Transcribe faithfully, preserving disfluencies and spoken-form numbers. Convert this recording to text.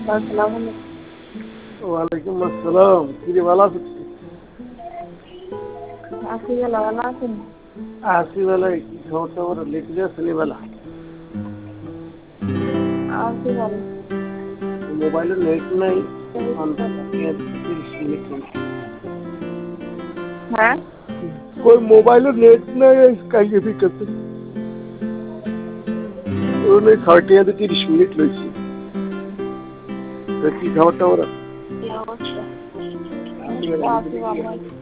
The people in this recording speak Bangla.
আসসালামু আলাইকুম। ওয়ালাইকুম আসসালাম। কি রে ভালো আছিস? আছি ভালো, ভালো আছেন? আছি বেলায় কি খবর টবর লিখলে ছেলেবেলা আছি ভালো। মোবাইলে নেট নাই তবে কি করবেন? তিরিশ মিনিট হয়েছে। হ্যাঁ, ওই মোবাইলে নেট নাই কাইয়ে ফিকাতে ওই থার্টি হাতে তিরিশ মিনিট লইছে। কি খবর টবর? কি অবস্থা? আছি আছি ভালো।